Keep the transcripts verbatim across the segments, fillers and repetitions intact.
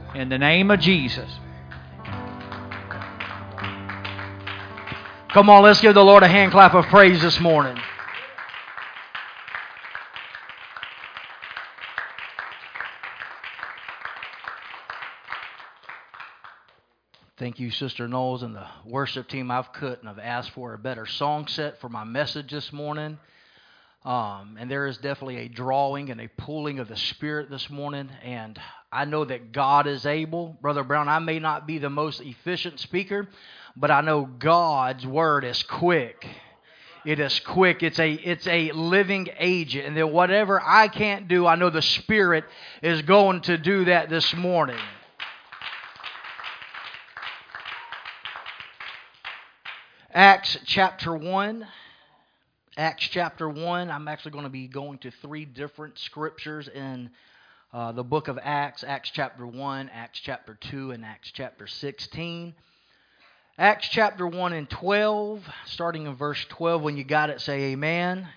In the name of Jesus. Come on, let's give the Lord a hand clap of praise this morning. Thank you, Sister Knowles and the worship team. I've couldn't have asked for a better song set for my message this morning. Um, and there is definitely a drawing and a pulling of the Spirit this morning. And I know that God is able. Brother Brown, I may not be the most efficient speaker, but I know God's Word is quick. It is quick. It's a it's a living agent. And then whatever I can't do, I know the Spirit is going to do that this morning. Acts chapter one. Acts chapter one, I'm actually going to be going to three different scriptures in uh, the book of Acts. Acts chapter one, Acts chapter two, and Acts chapter sixteen. Acts chapter one and twelve, starting in verse twelve. When you got it, say amen.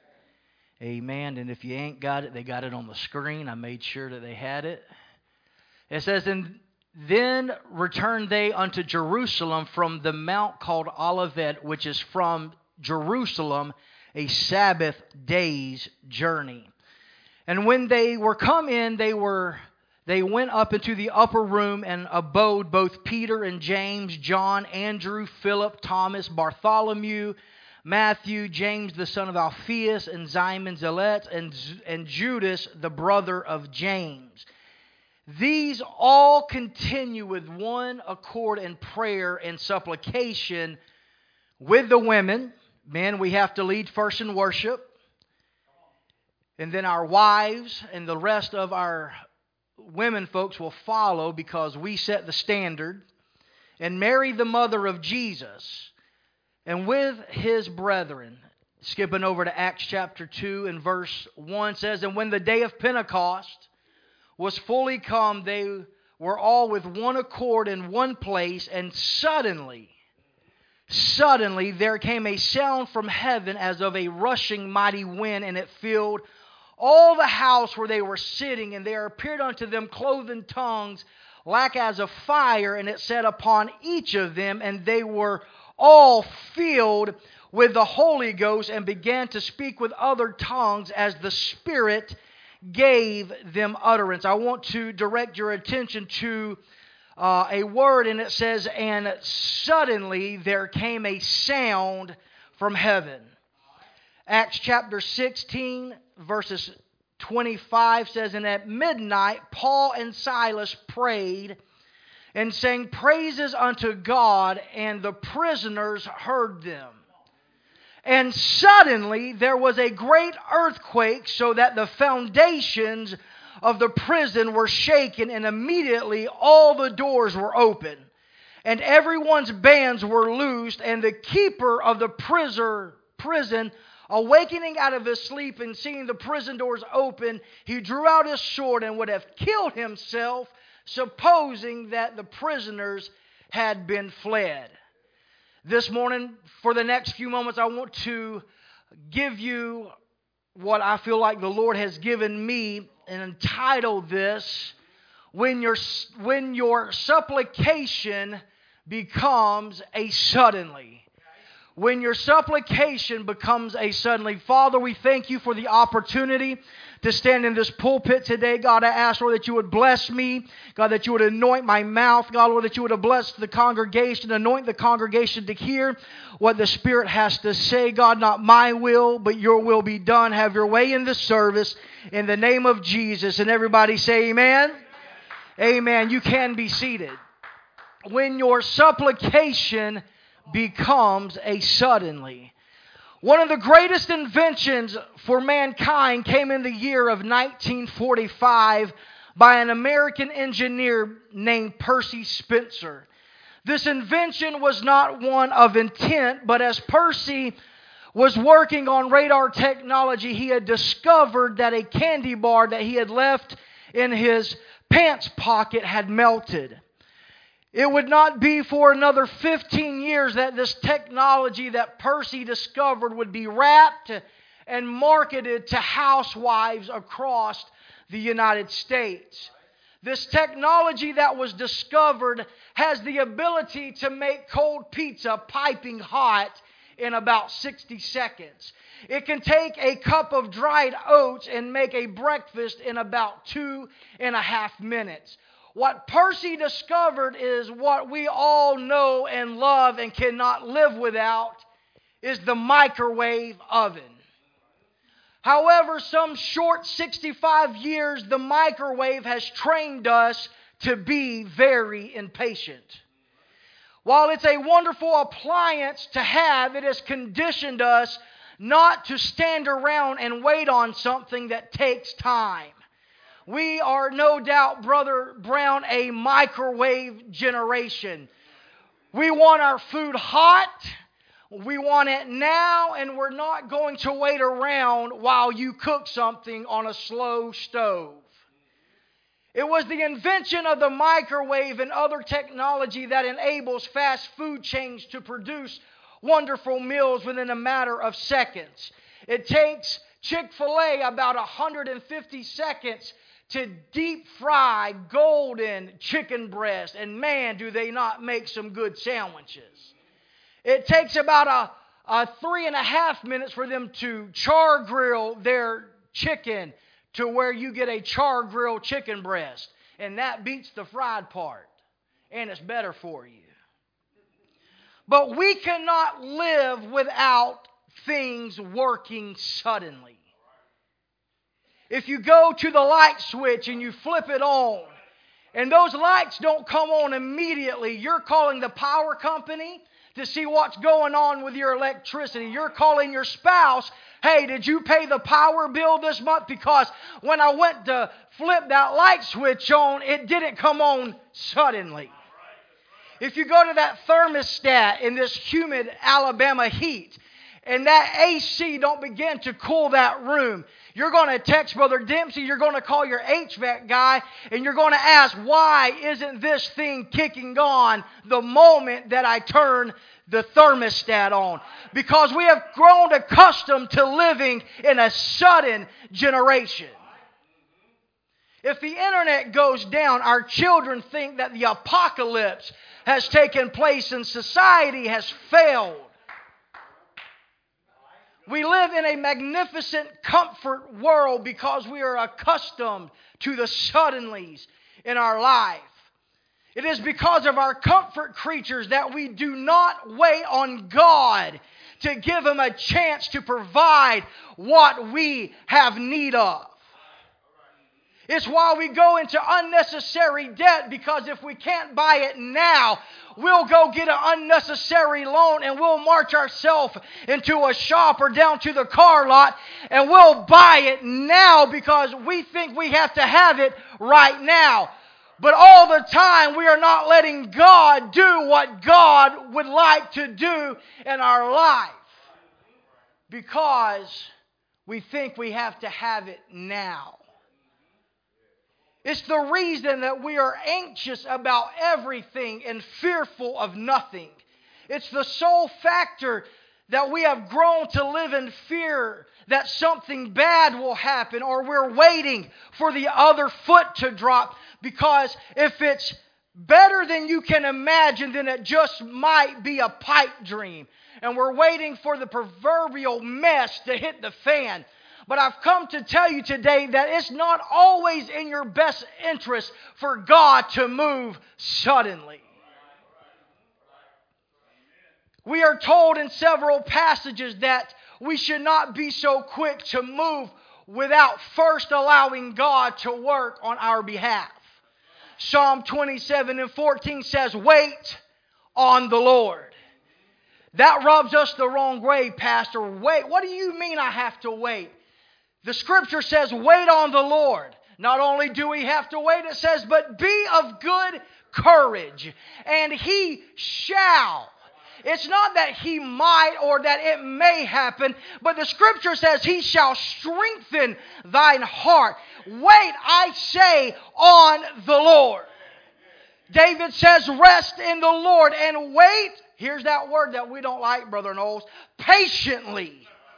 Amen. And if you ain't got it, they got it on the screen. I made sure that they had it. It says, "And then returned they unto Jerusalem from the mount called Olivet, which is from Jerusalem, a Sabbath day's journey. And when they were come in, they were they went up into the upper room and abode both Peter and James, John, Andrew, Philip, Thomas, Bartholomew, Matthew, James the son of Alphaeus, and Simon Zealot, and, and Judas the brother of James. These all continue with one accord in prayer and supplication with the women." Men, we have to lead first in worship. And then our wives and the rest of our women folks will follow because we set the standard. "And Mary, the mother of Jesus, and with his brethren." Skipping over to Acts chapter two and verse one says, "And when the day of Pentecost was fully come, they were all with one accord in one place, and suddenly... Suddenly there came a sound from heaven as of a rushing mighty wind, and it filled all the house where they were sitting. And there appeared unto them cloven tongues like as of fire, and it sat upon each of them, and they were all filled with the Holy Ghost, and began to speak with other tongues as the Spirit gave them utterance." I want to direct your attention to Uh, a word, and it says, "And suddenly there came a sound from heaven." Acts chapter sixteen, verses twenty-five says, "And at midnight Paul and Silas prayed and sang praises unto God, and the prisoners heard them. And suddenly there was a great earthquake, so that the foundations of the prison were shaken, and immediately all the doors were open, and everyone's bands were loosed, and the keeper of the prisoner, prison, awakening out of his sleep and seeing the prison doors open, he drew out his sword and would have killed himself, supposing that the prisoners had been fled." This morning, for the next few moments, I want to give you what I feel like the Lord has given me, and entitle this, when your, when your supplication becomes a suddenly. When your supplication becomes a suddenly. Father, we thank you for the opportunity to stand in this pulpit today. God, I ask, Lord, that you would bless me. God, that you would anoint my mouth. God, Lord, that you would have blessed the congregation, anoint the congregation to hear what the Spirit has to say. God, not my will, but your will be done. Have your way in this service in the name of Jesus. And everybody say amen. Amen. Amen. You can be seated. When your supplication becomes a suddenly. One of the greatest inventions for mankind came in the year of nineteen forty-five by an American engineer named Percy Spencer. This invention was not one of intent, but as Percy was working on radar technology, he had discovered that a candy bar that he had left in his pants pocket had melted. It would not be for another fifteen years that this technology that Percy discovered would be wrapped and marketed to housewives across the United States. This technology that was discovered has the ability to make cold pizza piping hot in about sixty seconds. It can take a cup of dried oats and make a breakfast in about two and a half minutes. What Percy discovered is what we all know and love and cannot live without is the microwave oven. However, some short sixty-five years, the microwave has trained us to be very impatient. While it's a wonderful appliance to have, it has conditioned us not to stand around and wait on something that takes time. We are no doubt, Brother Brown, a microwave generation. We want our food hot. We want it now, and we're not going to wait around while you cook something on a slow stove. It was the invention of the microwave and other technology that enables fast food chains to produce wonderful meals within a matter of seconds. It takes Chick-fil-A about one hundred fifty seconds to deep fry golden chicken breast, and man, do they not make some good sandwiches. It takes about a, a three and a half minutes for them to char grill their chicken to where you get a char grilled chicken breast. And that beats the fried part. And it's better for you. But we cannot live without things working suddenly. If you go to the light switch and you flip it on, and those lights don't come on immediately, you're calling the power company to see what's going on with your electricity. You're calling your spouse, hey, did you pay the power bill this month? Because when I went to flip that light switch on, it didn't come on suddenly. If you go to that thermostat in this humid Alabama heat, and that A C don't begin to cool that room, you're going to text Brother Dempsey, you're going to call your H V A C guy, and you're going to ask, why isn't this thing kicking on the moment that I turn the thermostat on? Because we have grown accustomed to living in a sudden generation. If the internet goes down, our children think that the apocalypse has taken place and society has failed. We live in a magnificent comfort world because we are accustomed to the suddenlies in our life. It is because of our comfort creatures that we do not wait on God to give Him a chance to provide what we have need of. It's why we go into unnecessary debt, because if we can't buy it now, we'll go get an unnecessary loan and we'll march ourselves into a shop or down to the car lot and we'll buy it now because we think we have to have it right now. But all the time we are not letting God do what God would like to do in our life because we think we have to have it now. It's the reason that we are anxious about everything and fearful of nothing. It's the sole factor that we have grown to live in fear that something bad will happen, or we're waiting for the other foot to drop, because if it's better than you can imagine, then it just might be a pipe dream. And we're waiting for the proverbial mess to hit the fan. But I've come to tell you today that it's not always in your best interest for God to move suddenly. We are told in several passages that we should not be so quick to move without first allowing God to work on our behalf. Psalm twenty-seven and fourteen says, wait on the Lord. That rubs us the wrong way, Pastor. Wait, what do you mean I have to wait? The Scripture says, wait on the Lord. Not only do we have to wait, it says, but be of good courage, and He shall. It's not that He might or that it may happen, but the Scripture says He shall strengthen thine heart. Wait, I say, on the Lord. David says, rest in the Lord and wait. Here's that word that we don't like, Brother Knowles. Patiently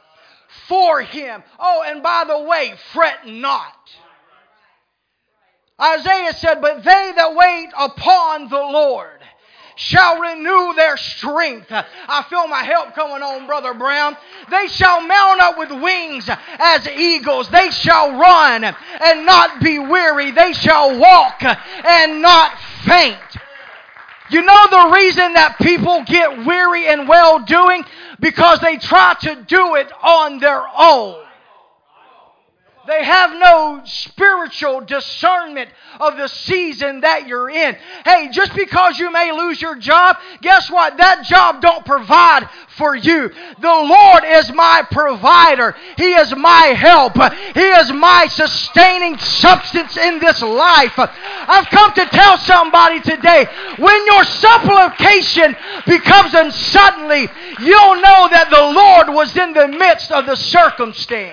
for Him. Oh, and by the way, fret not. Isaiah said, but they that wait upon the Lord shall renew their strength. I feel my help coming on, Brother Brown. They shall mount up with wings as eagles. They shall run and not be weary. They shall walk and not faint. You know the reason that people get weary in well-doing? Because they try to do it on their own. They have no spiritual discernment of the season that you're in. Hey, just because you may lose your job, guess what? That job don't provide for you. The Lord is my provider. He is my help. He is my sustaining substance in this life. I've come to tell somebody today, when your supplication becomes unsuddenly, you'll know that the Lord was in the midst of the circumstance.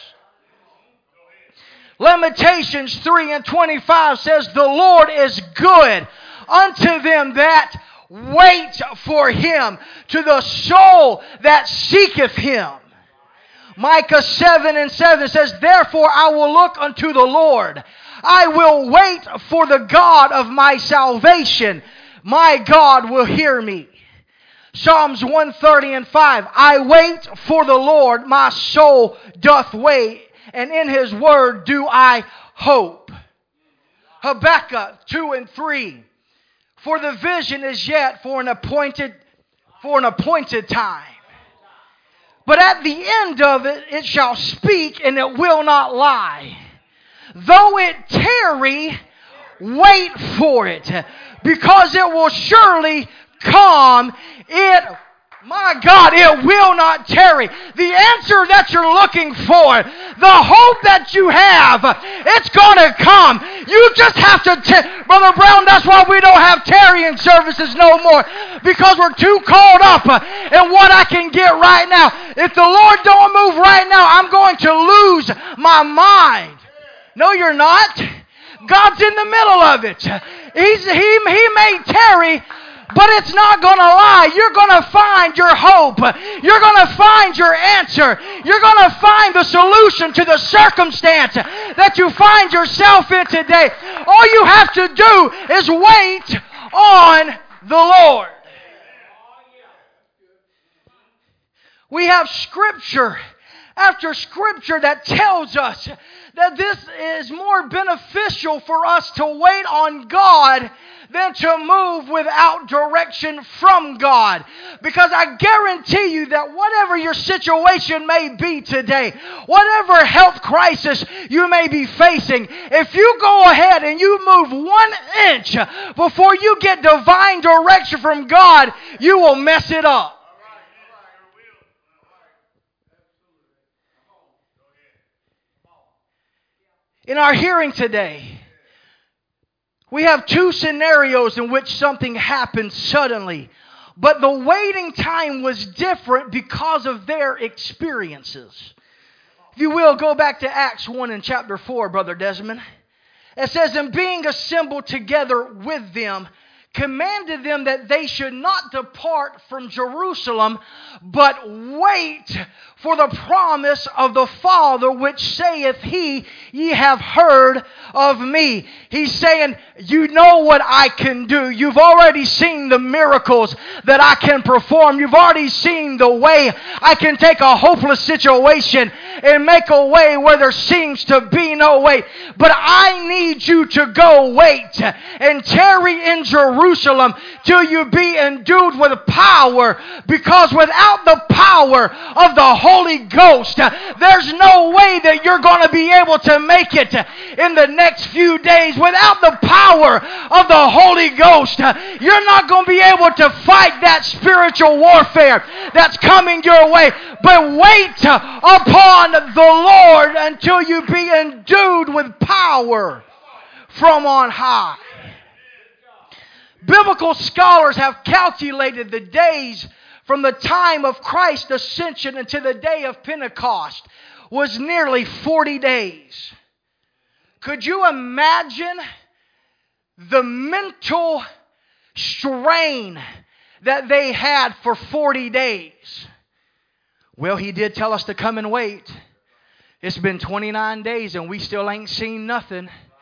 Lamentations three and twenty-five says, the Lord is good unto them that wait for Him, to the soul that seeketh Him. Micah seven and seven says, therefore I will look unto the Lord. I will wait for the God of my salvation. My God will hear me. Psalms one thirty and five, I wait for the Lord, my soul doth wait, and in His word do I hope. Habakkuk two and three. For the vision is yet for an appointed for an appointed time. But at the end of it, it shall speak and it will not lie. Though it tarry, wait for it, because it will surely come. It My God, it will not tarry. The answer that you're looking for, the hope that you have, it's going to come. You just have to, t- Brother Brown, that's why we don't have tarrying services no more. Because we're too caught up in what I can get right now. If the Lord don't move right now, I'm going to lose my mind. No, you're not. God's in the middle of it. He's, he, he may tarry, but it's not going to lie. You're going to find your hope. You're going to find your answer. You're going to find the solution to the circumstance that you find yourself in today. All you have to do is wait on the Lord. We have scripture after scripture that tells us that this is more beneficial for us to wait on God than to move without direction from God. Because I guarantee you that whatever your situation may be today, whatever health crisis you may be facing, if you go ahead and you move one inch before you get divine direction from God, you will mess it up. In our hearing today, we have two scenarios in which something happened suddenly, but the waiting time was different because of their experiences. If you will, go back to Acts one and chapter four, Brother Desmond. It says, and being assembled together with them, commanded them that they should not depart from Jerusalem, but wait for the promise of the Father, which saith he, ye have heard of me. He's saying, you know what I can do. You've already seen the miracles that I can perform. You've already seen the way I can take a hopeless situation and make a way where there seems to be no way. But I need you to go wait and tarry in Jerusalem till you be endued with power, because without the power of the Holy Ghost, there's no way that you're going to be able to make it in the next few days. Without the power of the Holy Ghost, you're not going to be able to fight that spiritual warfare that's coming your way. But wait upon the Lord until you be endued with power from on high. Biblical scholars have calculated the days from the time of Christ's ascension until the day of Pentecost was nearly forty days. Could you imagine the mental strain that they had for forty days? Well, he did tell us to come and wait. It's been twenty-nine days and we still ain't seen nothing.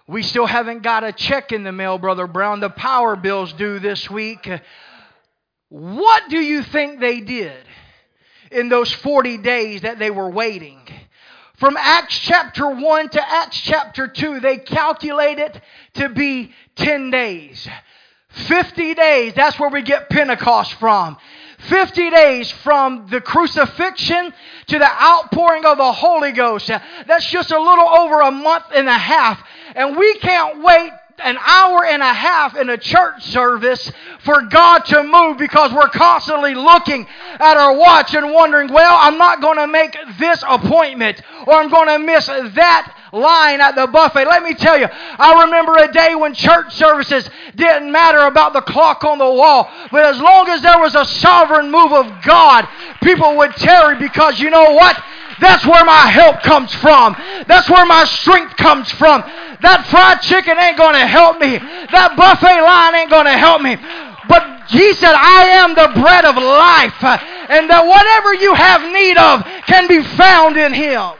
We still haven't got a check in the mail, Brother Brown. The power bill's due this week. What do you think they did in those forty days that they were waiting? From Acts chapter one to Acts chapter two, they calculated to be ten days. fifty days, that's where we get Pentecost from. fifty days from the crucifixion to the outpouring of the Holy Ghost. That's just a little over a month and a half. And we can't wait an hour and a half in a church service for God to move because we're constantly looking at our watch and wondering, well, I'm not going to make this appointment or I'm going to miss that line at the buffet. Let me tell you, I remember a day when church services didn't matter about the clock on the wall, but as long as there was a sovereign move of God, people would tarry because you know what? That's where my help comes from. That's where my strength comes from. That fried chicken ain't going to help me. That buffet line ain't going to help me. But He said, I am the bread of life. And that whatever you have need of can be found in Him.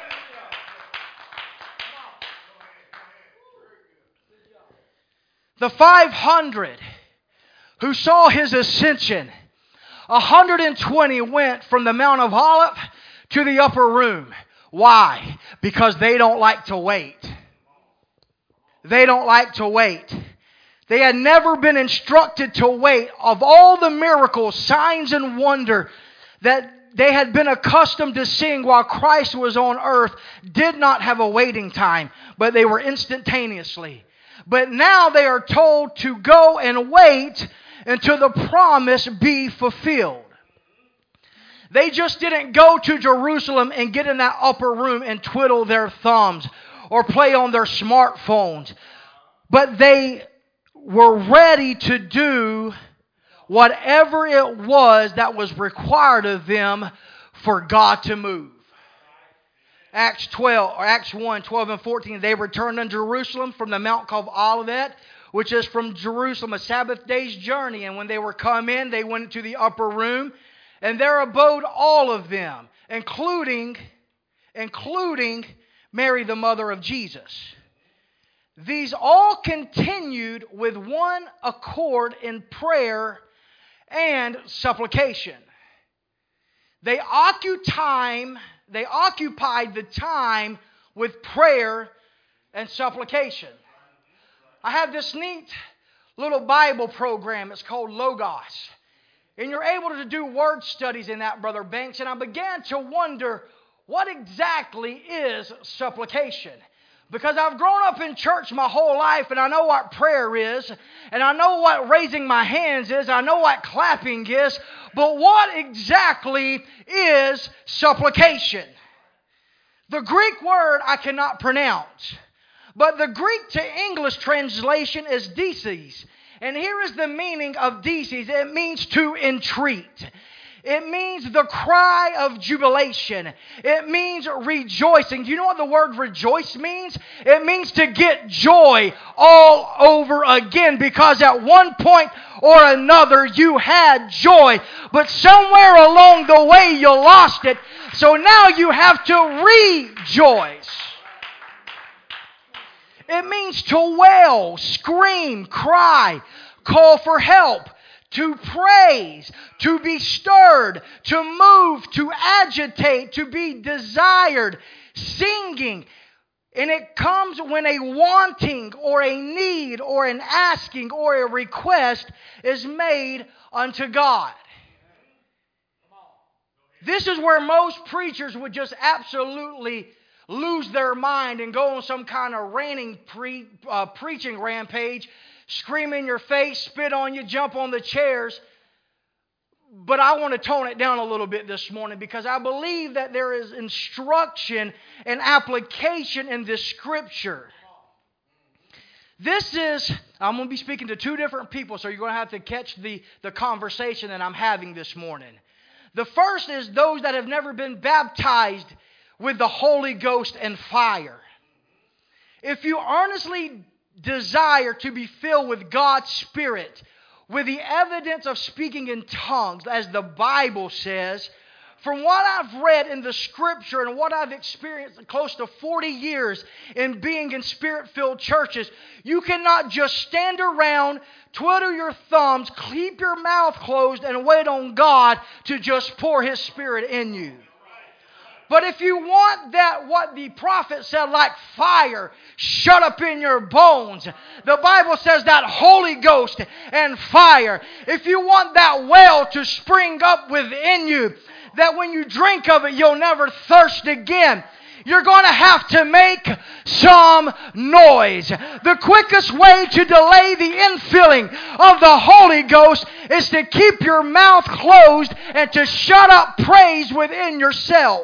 The five hundred who saw His ascension, one hundred twenty went from the Mount of Olives to the upper room. Why? Because they don't like to wait. They don't like to wait. They had never been instructed to wait. Of all the miracles, signs, and wonder that they had been accustomed to seeing while Christ was on earth, did not have a waiting time, but they were instantaneously. But now they are told to go and wait until the promise be fulfilled. They just didn't go to Jerusalem and get in that upper room and twiddle their thumbs or play on their smartphones. But they were ready to do whatever it was that was required of them for God to move. Acts twelve, or Acts one, twelve and fourteen, they returned unto Jerusalem from the mount called Olivet, which is from Jerusalem a Sabbath day's journey. And when they were come in, they went into the upper room, and there abode all of them, including, including Mary, the mother of Jesus. These all continued with one accord in prayer and supplication. They occupied time, they occupied the time with prayer and supplication. I have this neat little Bible program. It's called Logos. And you're able to do word studies in that, Brother Banks. And I began to wonder, what exactly is supplication? Because I've grown up in church my whole life, and I know what prayer is, and I know what raising my hands is, I know what clapping is, but what exactly is supplication? The Greek word I cannot pronounce, but the Greek to English translation is desis. And here is the meaning of desis. It means to entreat. It means the cry of jubilation. It means rejoicing. Do you know what the word rejoice means? It means to get joy all over again, because at one point or another you had joy, but somewhere along the way you lost it. So now you have to rejoice. It means to wail, scream, cry, call for help, to praise, to be stirred, to move, to agitate, to be desired, singing. And it comes when a wanting or a need or an asking or a request is made unto God. This is where most preachers would just absolutely lose their mind and go on some kind of ranting pre, uh, preaching rampage, scream in your face, spit on you, jump on the chairs. But I want to tone it down a little bit this morning, because I believe that there is instruction and application in this scripture. This is, I'm going to be speaking to two different people, so you're going to have to catch the, the conversation that I'm having this morning. The first is those that have never been baptized with the Holy Ghost and fire. If you earnestly desire to be filled with God's Spirit, with the evidence of speaking in tongues, as the Bible says, from what I've read in the Scripture and what I've experienced close to forty years in being in Spirit-filled churches, you cannot just stand around, twiddle your thumbs, keep your mouth closed, and wait on God to just pour His Spirit in you. But if you want that, what the prophet said, like fire, shut up in your bones. The Bible says that Holy Ghost and fire. If you want that well to spring up within you, that when you drink of it, you'll never thirst again, you're going to have to make some noise. The quickest way to delay the infilling of the Holy Ghost is to keep your mouth closed and to shut up praise within yourself.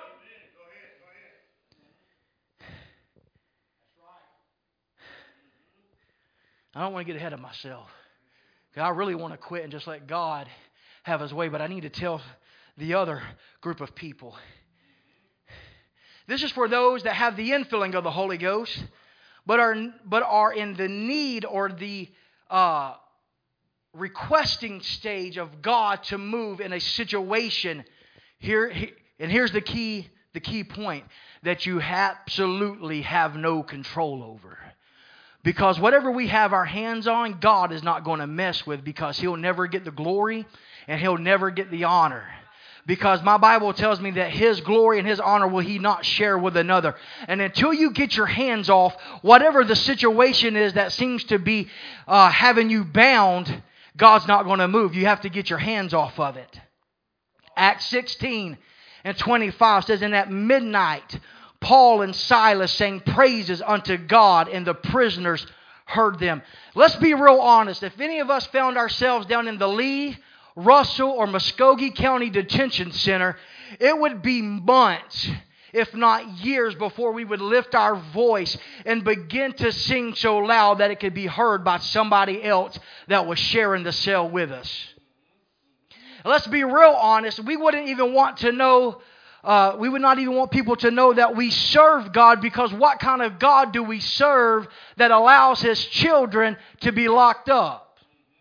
I don't want to get ahead of myself. I really want to quit and just let God have His way, but I need to tell the other group of people. This is for those that have the infilling of the Holy Ghost, but are but are in the need or the uh, requesting stage of God to move in a situation. Here and here's the key the key point that you absolutely have no control over. Because whatever we have our hands on, God is not going to mess with, because He'll never get the glory and He'll never get the honor. Because my Bible tells me that His glory and His honor will He not share with another. And until you get your hands off, whatever the situation is that seems to be uh, having you bound, God's not going to move. You have to get your hands off of it. Acts sixteen and twenty-five says, and at midnight, Paul and Silas sang praises unto God, and the prisoners heard them. Let's be real honest. If any of us found ourselves down in the Lee, Russell, or Muskogee County Detention Center, it would be months, if not years, before we would lift our voice and begin to sing so loud that it could be heard by somebody else that was sharing the cell with us. Let's be real honest. We wouldn't even want to know Uh, we would not even want people to know that we serve God, because what kind of God do we serve that allows His children to be locked up?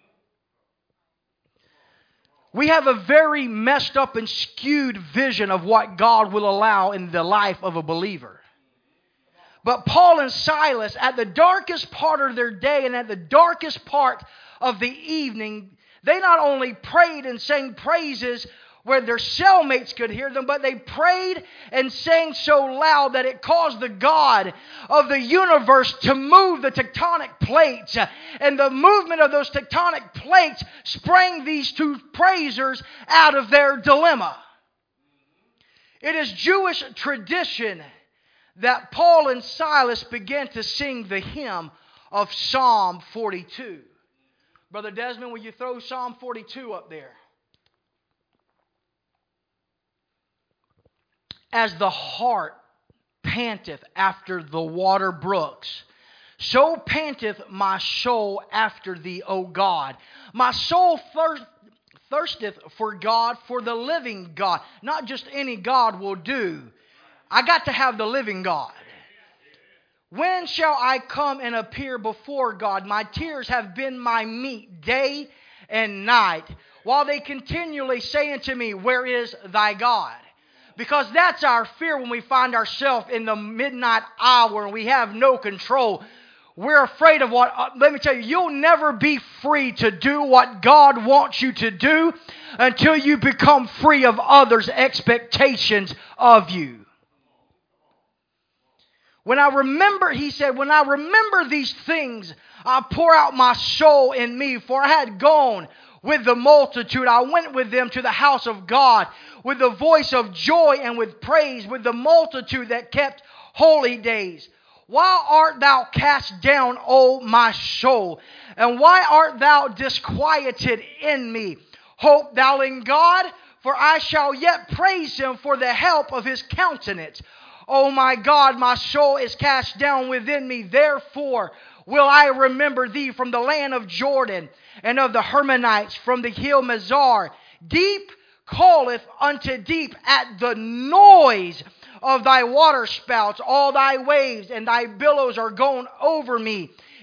We have a very messed up and skewed vision of what God will allow in the life of a believer. But Paul and Silas, at the darkest part of their day and at the darkest part of the evening, they not only prayed and sang praises where their cellmates could hear them, but they prayed and sang so loud that it caused the God of the universe to move the tectonic plates. And the movement of those tectonic plates sprang these two praisers out of their dilemma. It is Jewish tradition that Paul and Silas began to sing the hymn of Psalm forty-two. Brother Desmond, will you throw Psalm forty-two up there? As the heart panteth after the water brooks, so panteth my soul after Thee, O God. My soul thirst, thirsteth for God, for the living God. Not just any God will do. I got to have the living God. When shall I come and appear before God? My tears have been my meat day and night, while they continually say unto me, where is Thy God? Because that's our fear when we find ourselves in the midnight hour and we have no control. We're afraid of what, uh, let me tell you, you'll never be free to do what God wants you to do until you become free of others' expectations of you. When I remember, he said, when I remember these things, I pour out my soul in me, for I had gone with the multitude. I went with them to the house of God with the voice of joy and with praise, with the multitude that kept holy days. Why art thou cast down, O my soul? And why art thou disquieted in me? Hope thou in God, for I shall yet praise Him for the help of His countenance. O my God, my soul is cast down within me. Therefore will I remember Thee from the land of Jordan, and of the Hermonites from the hill Mizar. Deep calleth unto deep at the noise of Thy waterspouts. All Thy waves and Thy billows are gone over me.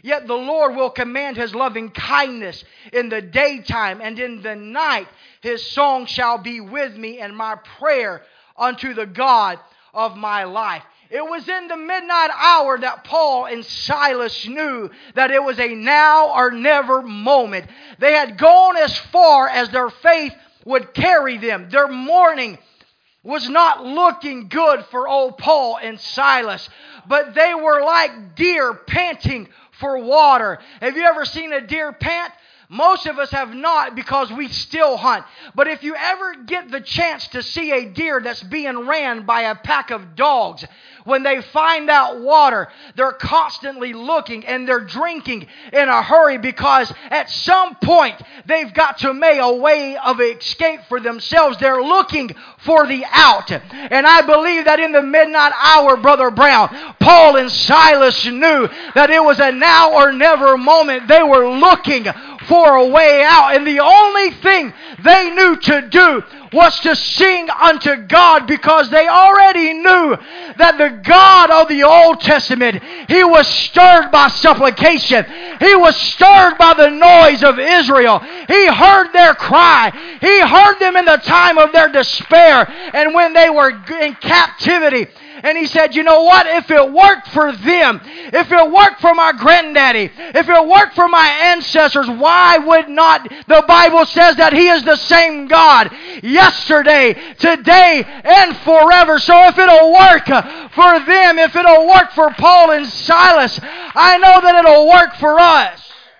Yet the Lord will command His loving kindness in the daytime, and in the night His song shall be with me, and my prayer unto the God of my life. It was in the midnight hour that Paul and Silas knew that it was a now or never moment. They had gone as far as their faith would carry them. Their mourning was not looking good for old Paul and Silas, but they were like deer panting for water. Have you ever seen a deer pant? Most of us have not, because we still hunt. But if you ever get the chance to see a deer that's being ran by a pack of dogs, when they find that water, they're constantly looking and they're drinking in a hurry, because at some point they've got to make a way of escape for themselves. They're looking for the out. And I believe that in the midnight hour, Brother Brown, Paul and Silas knew that it was a now or never moment. They were looking for a way out. And the only thing they knew to do was to sing unto God, because they already knew that the God of the Old Testament, He was stirred by supplication. He was stirred by the noise of Israel. He heard their cry. He heard them in the time of their despair and when they were in captivity. And He said, you know what? If it worked for them, if it worked for my granddaddy, if it worked for my ancestors, why would not? The Bible says that He is the same God yesterday, today, and forever. So if it'll work for them, if it'll work for Paul and Silas, I know that it'll work for us.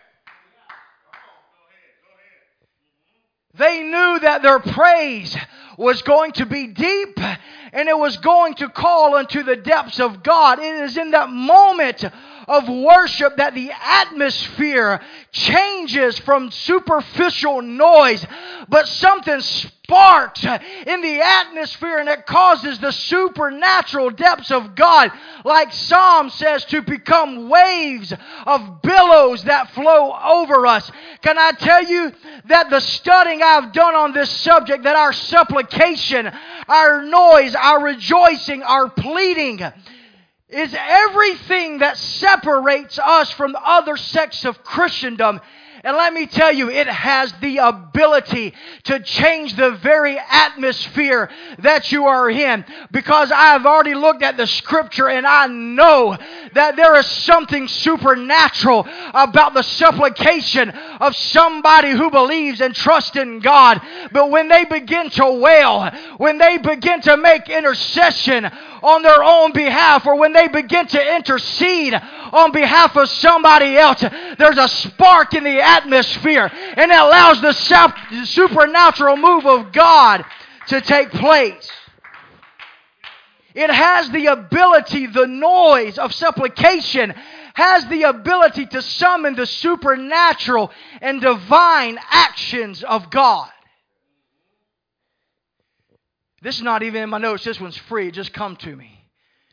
They knew that their praise was going to be deep, and it was going to call unto the depths of God. It is in that moment of worship that the atmosphere changes from superficial noise, but something sparks in the atmosphere, and it causes the supernatural depths of God, like Psalm says, to become waves of billows that flow over us. Can I tell you that the studying I've done on this subject, that our supplication, our noise, our rejoicing, our pleading is everything that separates us from other sects of Christendom. And let me tell you, it has the ability to change the very atmosphere that you are in. Because I've already looked at the Scripture, and I know that there is something supernatural about the supplication of somebody who believes and trusts in God. But when they begin to wail, when they begin to make intercession on their own behalf, or when they begin to intercede on behalf of somebody else, there's a spark in the atmosphere, and it allows the supernatural move of God to take place. It has the ability, the noise of supplication has the ability to summon the supernatural and divine actions of God. This is not even in my notes. This one's free. It just come to me.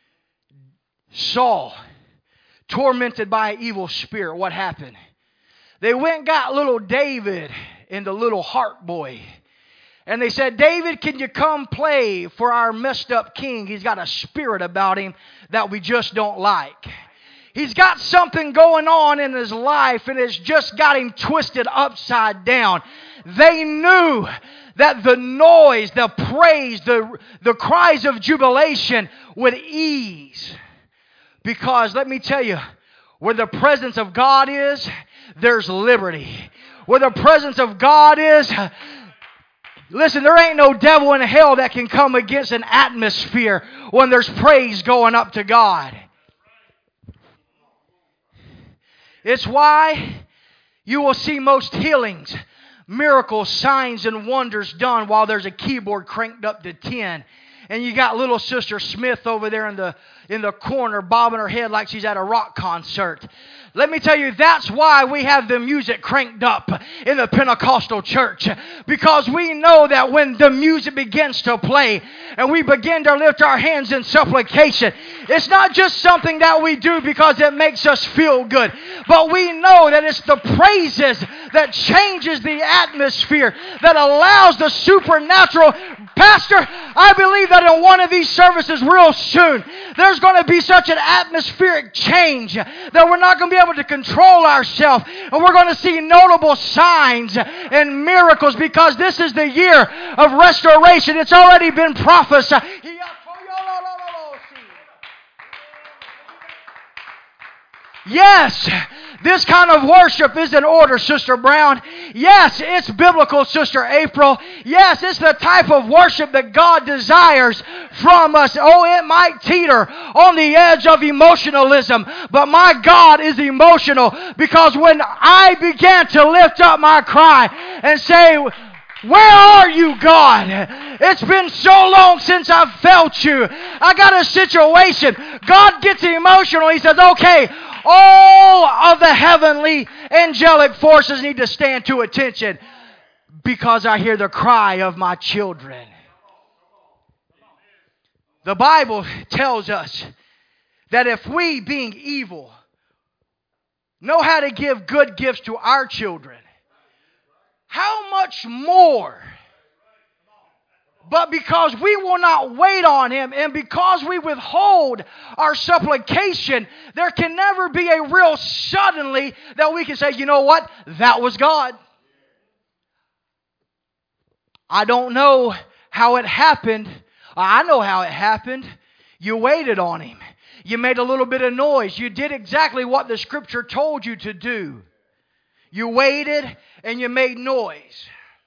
Saul, tormented by an evil spirit. What happened? They went and got little David and the little heart boy. And they said, David, can you come play for our messed up king? He's got a spirit about him that we just don't like. He's got something going on in his life, and it's just got him twisted upside down. They knew that the noise, the praise, the, the cries of jubilation would ease. Because let me tell you, where the presence of God is, there's liberty. Where the presence of God is, listen, there ain't no devil in hell that can come against an atmosphere when there's praise going up to God. It's why you will see most healings, miracles, signs, and wonders done while there's a keyboard cranked up to ten. And you got little Sister Smith over there in the in the corner bobbing her head like she's at a rock concert. Let me tell you, that's why we have the music cranked up in the Pentecostal church. Because we know that when the music begins to play and we begin to lift our hands in supplication, it's not just something that we do because it makes us feel good. But we know that it's the praises that changes the atmosphere, that allows the supernatural. Pastor, I believe that in one of these services real soon, there's there's going to be such an atmospheric change that we're not going to be able to control ourselves. And we're going to see notable signs and miracles because this is the year of restoration. It's already been prophesied. Yes, this kind of worship is in order, Sister Brown. Yes, it's biblical, Sister April. Yes, it's the type of worship that God desires from us. Oh, it might teeter on the edge of emotionalism, but my God is emotional because when I began to lift up my cry and say, where are you, God? It's been so long since I've felt you. I got a situation. God gets emotional. He says, okay, all of the heavenly angelic forces need to stand to attention because I hear the cry of my children. The Bible tells us that if we, being evil, know how to give good gifts to our children, how much more? But because we will not wait on Him and because we withhold our supplication, there can never be a real suddenly that we can say, you know what? That was God. I don't know how it happened. I know how it happened. You waited on Him. You made a little bit of noise. You did exactly what the Scripture told you to do. You waited and you made noise.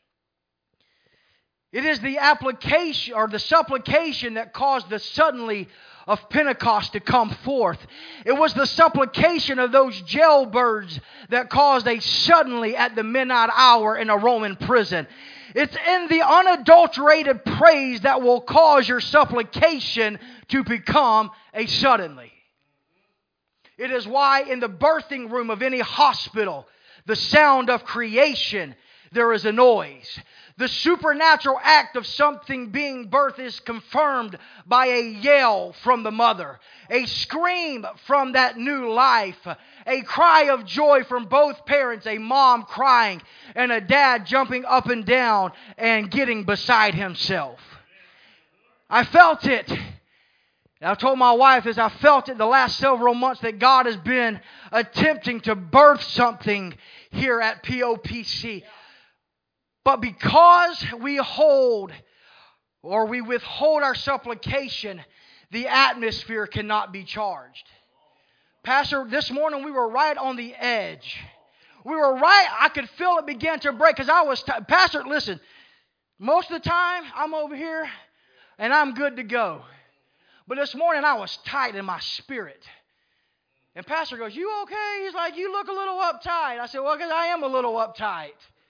It is the application or the supplication that caused the suddenly of Pentecost to come forth. It was the supplication of those jailbirds that caused a suddenly at the midnight hour in a Roman prison. It's in the unadulterated praise that will cause your supplication to become a suddenly. It is why in the birthing room of any hospital, the sound of creation, there is a noise. The supernatural act of something being birthed is confirmed by a yell from the mother, a scream from that new life, a cry of joy from both parents, a mom crying, and a dad jumping up and down and getting beside himself. I felt it. I told my wife as I felt it the last several months that God has been attempting to birth something here at P O P C. But because we hold or we withhold our supplication, the atmosphere cannot be charged. Pastor, this morning we were right on the edge. We were right. I could feel it begin to break because I was, t- Pastor, listen, most of the time I'm over here and I'm good to go. But this morning I was tight in my spirit. And Pastor goes, you okay? He's like, you look a little uptight. I said, well, because I am a little uptight.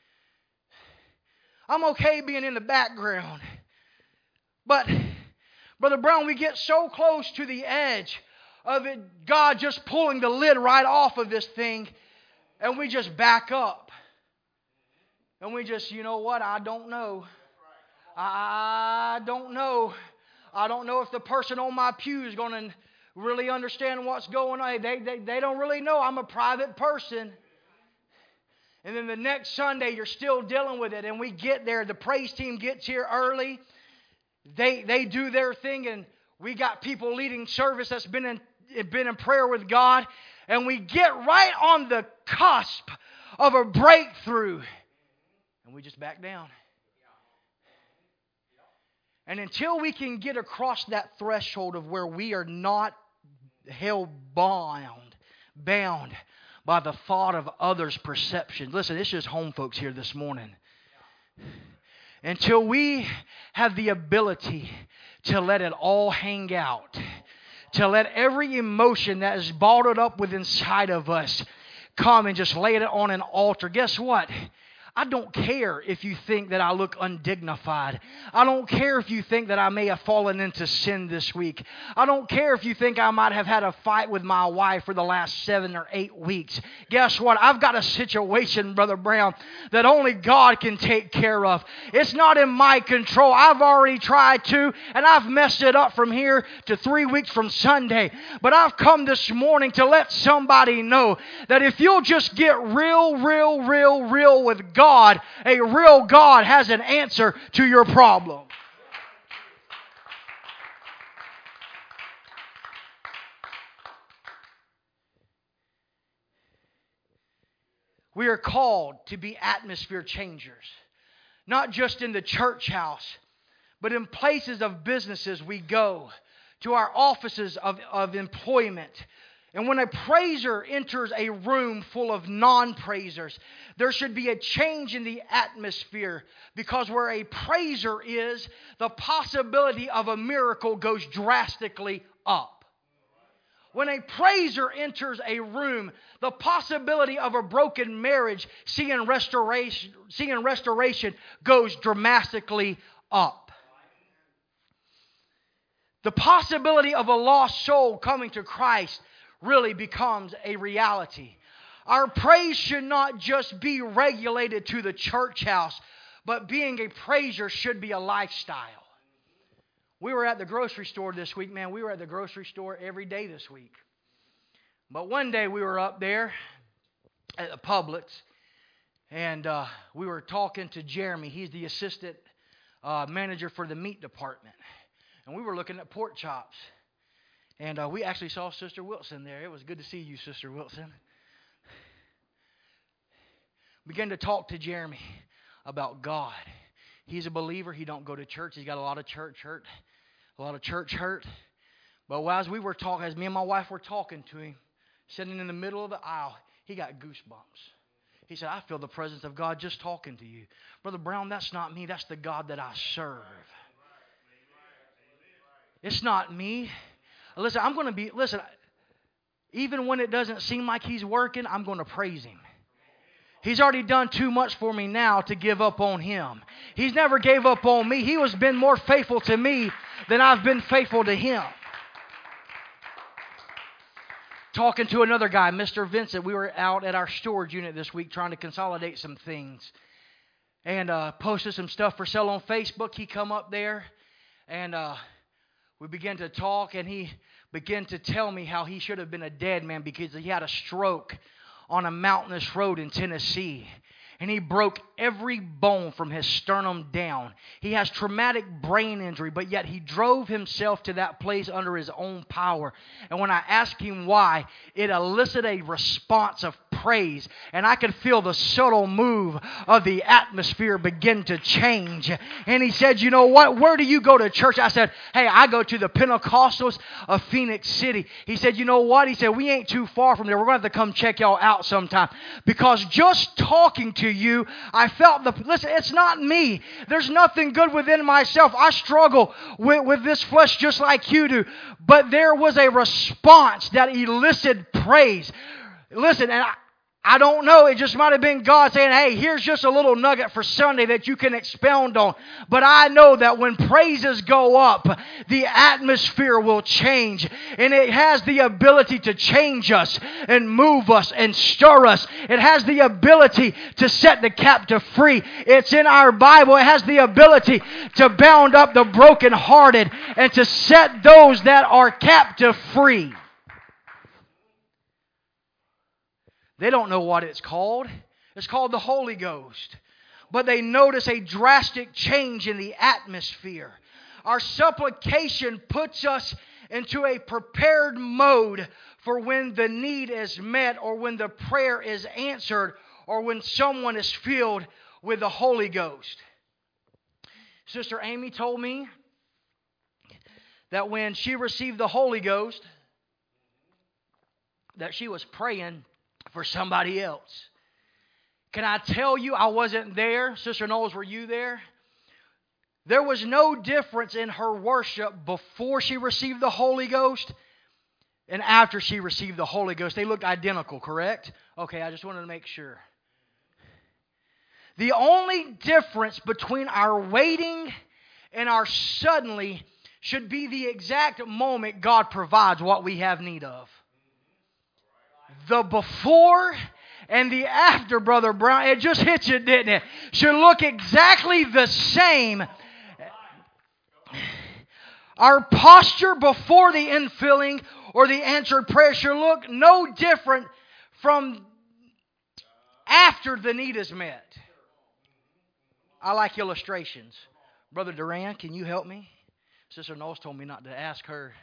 I'm okay being in the background. But, Brother Brown, we get so close to the edge of it, God just pulling the lid right off of this thing, and we just back up. And we just, you know what, I don't know. I don't know. I don't know if the person on my pew is going to really understand what's going on. They, they, they don't really know. I'm a private person. And then the next Sunday, you're still dealing with it. And we get there. The praise team gets here early. They they do their thing. And we got people leading service that's been in, been in prayer with God. And we get right on the cusp of a breakthrough. And we just back down. And until we can get across that threshold of where we are not held bound, bound by the thought of others' perception. Listen, it's just home folks here this morning. Until we have the ability to let it all hang out, to let every emotion that is bottled up within inside of us come and just lay it on an altar. Guess what? I don't care if you think that I look undignified. I don't care if you think that I may have fallen into sin this week. I don't care if you think I might have had a fight with my wife for the last seven or eight weeks. Guess what? I've got a situation, Brother Brown, that only God can take care of. It's not in my control. I've already tried to, and I've messed it up from here to three weeks from Sunday. But I've come this morning to let somebody know that if you'll just get real, real, real, real with God, God, a real God has an answer to your problem. We are called to be atmosphere changers. Not just in the church house, but in places of businesses we go, to our offices of, of employment. And when a praiser enters a room full of non-praisers, there should be a change in the atmosphere, because where a praiser is, the possibility of a miracle goes drastically up. When a praiser enters a room, the possibility of a broken marriage seeing restoration, seeing restoration goes dramatically up. The possibility of a lost soul coming to Christ really becomes a reality. Our praise should not just be regulated to the church house, but being a praiser should be a lifestyle. We were at the grocery store this week, man. We were at the grocery store every day this week. But one day we were up there at the Publix, and uh, we were talking to Jeremy. He's the assistant uh, manager for the meat department. And we were looking at pork chops. And uh, we actually saw Sister Wilson there. It was good to see you, Sister Wilson. Began to talk to Jeremy about God. He's a believer. He don't go to church. He's got a lot of church hurt. A lot of church hurt. But as we were talking, as me and my wife were talking to him, sitting in the middle of the aisle, he got goosebumps. He said, I feel the presence of God just talking to you. Brother Brown, that's not me. That's the God that I serve. It's not me. Listen, I'm going to be, listen, even when it doesn't seem like He's working, I'm going to praise Him. He's already done too much for me now to give up on Him. He's never gave up on me. He has been more faithful to me than I've been faithful to Him. Talking to another guy, Mister Vincent, we were out at our storage unit this week trying to consolidate some things. And uh, posted some stuff for sale on Facebook. He come up there and uh, we began to talk, and he began to tell me how he should have been a dead man because he had a stroke on a mountainous road in Tennessee. And he broke every bone from his sternum down. He has traumatic brain injury, but yet he drove himself to that place under his own power. And when I asked him why, it elicited a response of praise. And I could feel the subtle move of the atmosphere begin to change. And he said, you know what? Where do you go to church? I said, hey, I go to the Pentecostals of Phoenix City. He said, you know what? He said, we ain't too far from there. We're going to have to come check y'all out sometime. Because just talking to you, I felt the, listen, it's not me. There's nothing good within myself. I struggle with, with this flesh just like you do. But there was a response that elicited praise. Listen, and I, I don't know. It just might have been God saying, hey, here's just a little nugget for Sunday that you can expound on. But I know that when praises go up, the atmosphere will change. And it has the ability to change us and move us and stir us. It has the ability to set the captive free. It's in our Bible. It has the ability to bound up the brokenhearted and to set those that are captive free. They don't know what it's called. It's called the Holy Ghost. But they notice a drastic change in the atmosphere. Our supplication puts us into a prepared mode for when the need is met, or when the prayer is answered, or when someone is filled with the Holy Ghost. Sister Amy told me that when she received the Holy Ghost, that she was praying for somebody else. Can I tell you, I wasn't there. Sister Knowles, were you there? There was no difference in her worship before she received the Holy Ghost and after she received the Holy Ghost. They looked identical, correct? Okay, I just wanted to make sure. The only difference between our waiting and our suddenly should be the exact moment God provides what we have need of. The before and the after, Brother Brown, it just hit you, didn't it? Should look exactly the same. Our posture before the infilling or the answered prayer should look no different from after the need is met. I like illustrations. Brother Duran, can you help me? Sister Knowles told me not to ask her.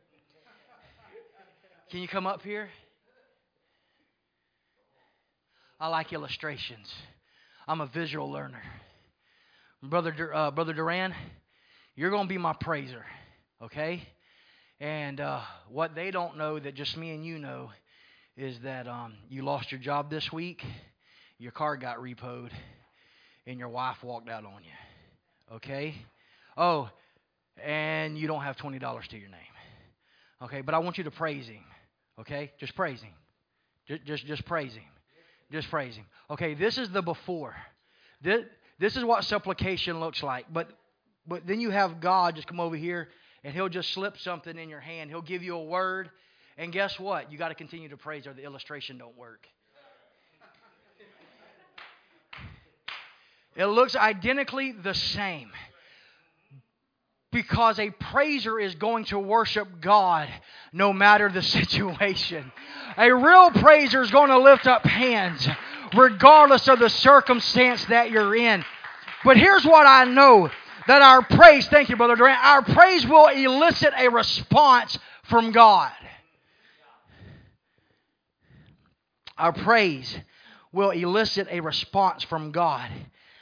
Can you come up here? I like illustrations. I'm a visual learner. Brother, Dur- uh, Brother Duran, you're going to be my praiser, okay? And uh, what they don't know that just me and you know is that um, you lost your job this week, your car got repoed, and your wife walked out on you, okay? Oh, and you don't have twenty dollars to your name, okay? But I want you to praise Him, okay? Just praise Him. Just, just, just praise Him. Just praise Him. Okay, this is the before. This, this is what supplication looks like. But, but then you have God just come over here, and He'll just slip something in your hand. He'll give you a word, and guess what? You got to continue to praise, or the illustration don't work. It looks identically the same. Because a praiser is going to worship God no matter the situation. A real praiser is going to lift up hands regardless of the circumstance that you're in. But here's what I know, that our praise, thank you, Brother Durant, our praise will elicit a response from God. Our praise will elicit a response from God.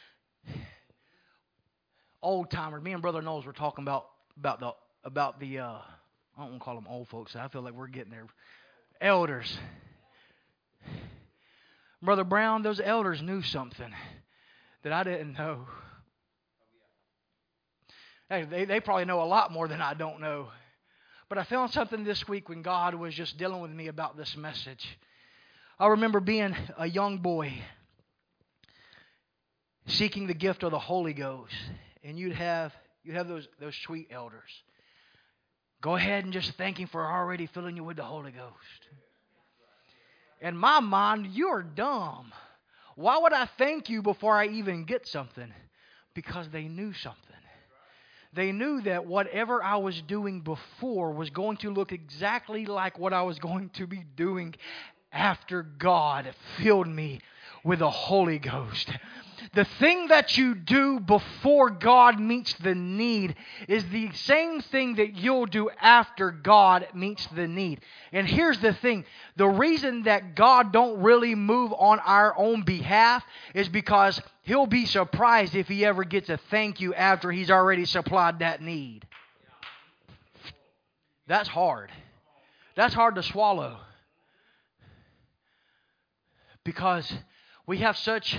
Old timer, me and Brother Knowles were talking about about the about the uh, I don't want to call them old folks. I feel like we're getting there. Elders, Brother Brown, those elders knew something that I didn't know. Hey, they they probably know a lot more than I don't know. But I found something this week when God was just dealing with me about this message. I remember being a young boy seeking the gift of the Holy Ghost. And you'd have you'd have those those sweet elders. Go ahead and just thank Him for already filling you with the Holy Ghost. In my mind, you're dumb. Why would I thank you before I even get something? Because they knew something. They knew that whatever I was doing before was going to look exactly like what I was going to be doing after God filled me with the Holy Ghost. The thing that you do before God meets the need is the same thing that you'll do after God meets the need. And here's the thing. The reason that God don't really move on our own behalf is because He'll be surprised if He ever gets a thank you after He's already supplied that need. That's hard. That's hard to swallow. Because we have such...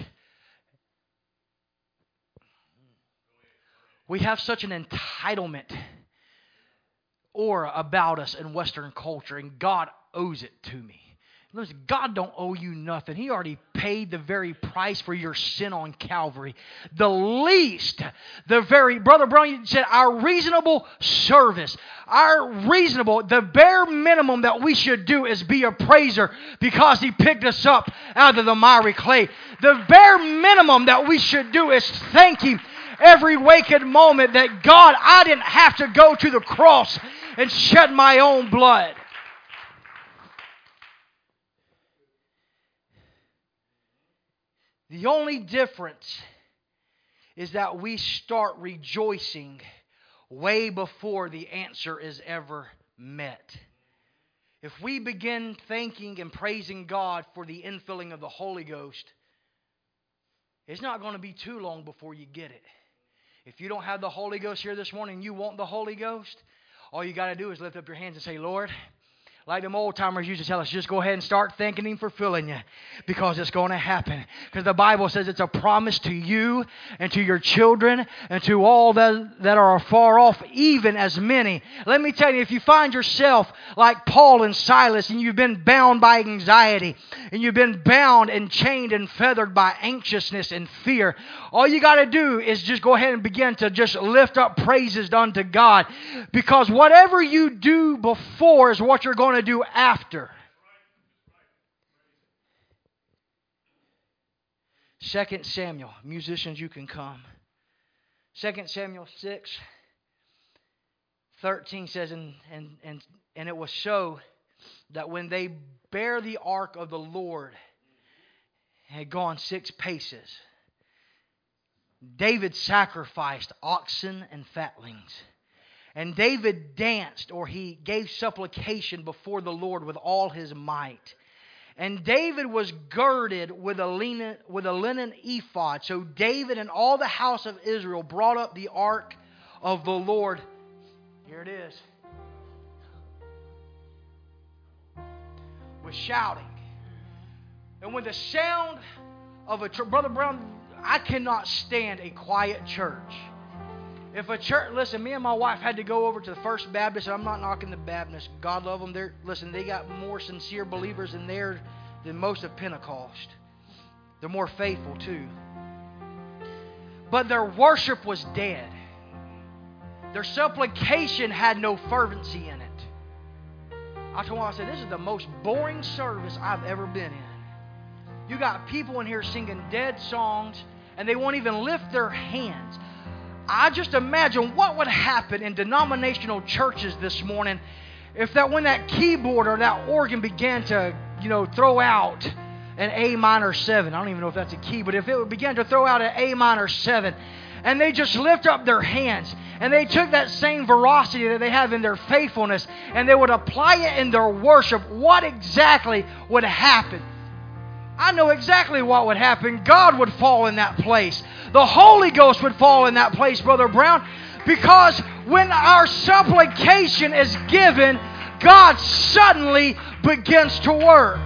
We have such an entitlement aura about us in Western culture, and God owes it to me. Listen, God don't owe you nothing. He already paid the very price for your sin on Calvary. The least, the very, Brother Brown said, our reasonable service, our reasonable, the bare minimum that we should do is be a praiser because He picked us up out of the miry clay. The bare minimum that we should do is thank Him every waking moment that, God, I didn't have to go to the cross and shed my own blood. The only difference is that we start rejoicing way before the answer is ever met. If we begin thanking and praising God for the infilling of the Holy Ghost, it's not going to be too long before you get it. If you don't have the Holy Ghost here this morning and you want the Holy Ghost, all you got to do is lift up your hands and say, Lord, like them old timers used to tell us, just go ahead and start thanking Him for filling you, because it's going to happen. Because the Bible says it's a promise to you and to your children and to all that, that are far off, even as many. Let me tell you, if you find yourself like Paul and Silas and you've been bound by anxiety and you've been bound and chained and feathered by anxiousness and fear, all you got to do is just go ahead and begin to just lift up praises unto God. Because whatever you do before is what you're going to do after. Second Samuel, musicians, you can come. Second Samuel six thirteen says, and, and, and, and it was so that when they bare the ark of the Lord had gone six paces, David sacrificed oxen and fatlings. And David danced, or he gave supplication before the Lord with all his might. And David was girded with a linen, with a linen ephod. So David and all the house of Israel brought up the ark of the Lord. Here it is. With shouting. And when the sound of a... Brother Brown, I cannot stand a quiet church. If a church, listen, me and my wife had to go over to the First Baptist. And I'm not knocking the Baptists. God love them. They're, listen, they got more sincere believers in there than most of Pentecost. They're more faithful too. But their worship was dead. Their supplication had no fervency in it. I told them, I said, this is the most boring service I've ever been in. You got people in here singing dead songs, and they won't even lift their hands. I just imagine what would happen in denominational churches this morning if that when that keyboard or that organ began to, you know, throw out an A minor seven. I don't even know if that's a key, but if it began to throw out an A minor seven, and they just lift up their hands, and they took that same veracity that they have in their faithfulness, and they would apply it in their worship, what exactly would happen? I know exactly what would happen. God would fall in that place. The Holy Ghost would fall in that place, Brother Brown, because when our supplication is given, God suddenly begins to work.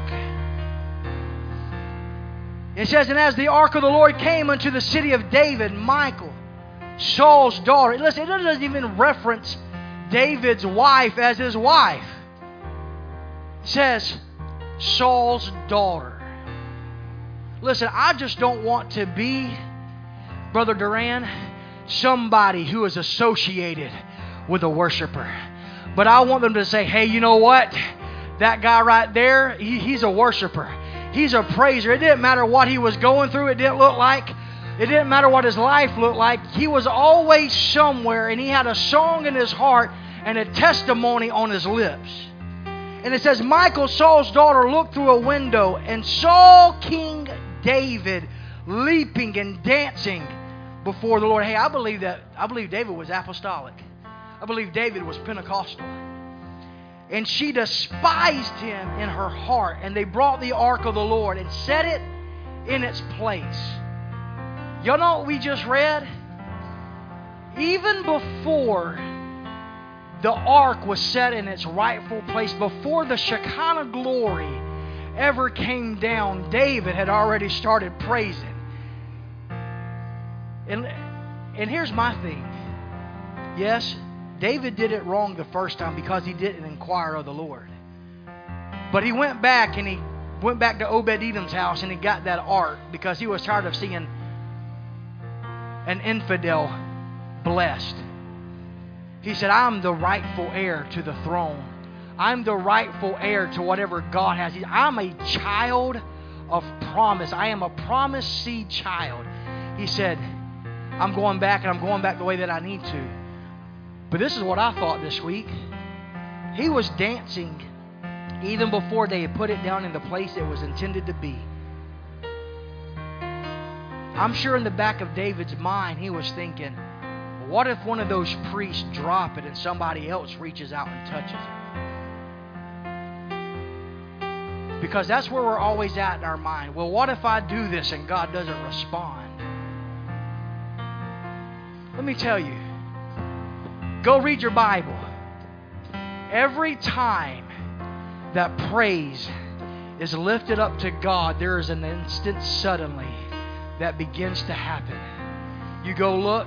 It says, and as the ark of the Lord came unto the city of David, Michal, Saul's daughter. Listen, it doesn't even reference David's wife as his wife. It says, Saul's daughter. Listen, I just don't want to be, Brother Duran, somebody who is associated with a worshiper. But I want them to say, hey, you know what? That guy right there, he, he's a worshiper. He's a praiser. It didn't matter what he was going through. It didn't look like. It didn't matter what his life looked like. He was always somewhere, and he had a song in his heart and a testimony on his lips. And it says, Michal, Saul's daughter, looked through a window and saw King David leaping and dancing before the Lord. Hey, I believe that. I believe David was apostolic. I believe David was Pentecostal. And she despised him in her heart. And they brought the ark of the Lord and set it in its place. Y'all know what we just read? Even before the ark was set in its rightful place, before the Shekinah glory ever came down, David had already started praising. And, and here's my thing. Yes, David did it wrong the first time because he didn't inquire of the Lord. But he went back and he went back to Obed-Edom's house and he got that ark because he was tired of seeing an infidel blessed. He said, I'm the rightful heir to the throne. I'm the rightful heir to whatever God has. I'm a child of promise. I am a promised seed child. He said, I'm going back and I'm going back the way that I need to. But this is what I thought this week. He was dancing even before they had put it down in the place it was intended to be. I'm sure in the back of David's mind he was thinking, what if one of those priests drop it and somebody else reaches out and touches it? Because that's where we're always at in our mind. Well, what if I do this and God doesn't respond? Let me tell you. Go read your Bible. Every time that praise is lifted up to God, there is an instant suddenly that begins to happen. You go look.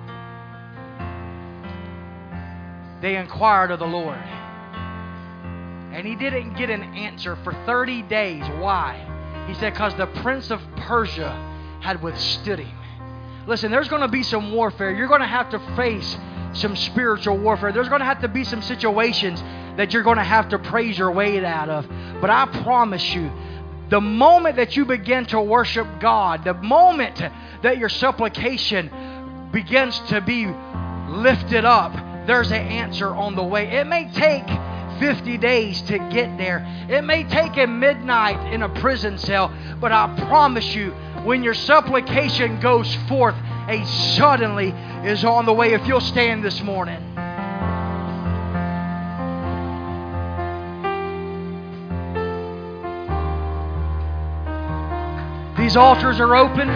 They inquired of the Lord. And he didn't get an answer for thirty days. Why? He said, because the prince of Persia had withstood him. Listen, there's going to be some warfare. You're going to have to face some spiritual warfare. There's going to have to be some situations that you're going to have to praise your way out of. But I promise you, the moment that you begin to worship God, the moment that your supplication begins to be lifted up, there's an answer on the way. It may take fifty days to get there. It may take a midnight in a prison cell, but I promise you, when your supplication goes forth, a suddenly is on the way. If you'll stand this morning. These altars are open.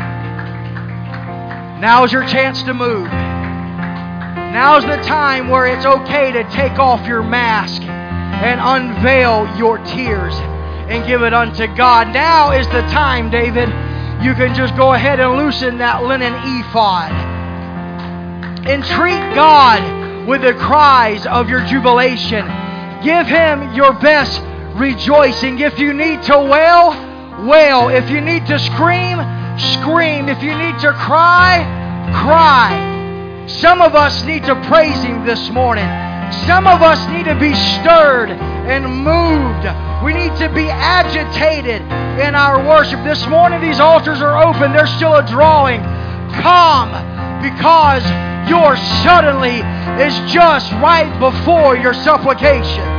Now's your chance to move. Now's the time where it's okay to take off your mask and unveil your tears and give it unto God. Now is the time, David. You can just go ahead and loosen that linen ephod. Entreat God with the cries of your jubilation. Give Him your best rejoicing. If you need to wail, wail. If you need to scream, scream. If you need to cry, cry. Some of us need to praise Him this morning. Some of us need to be stirred and moved. We need to be agitated in our worship. This morning these altars are open. There's still a drawing. Come, because your suddenly is just right before your supplication.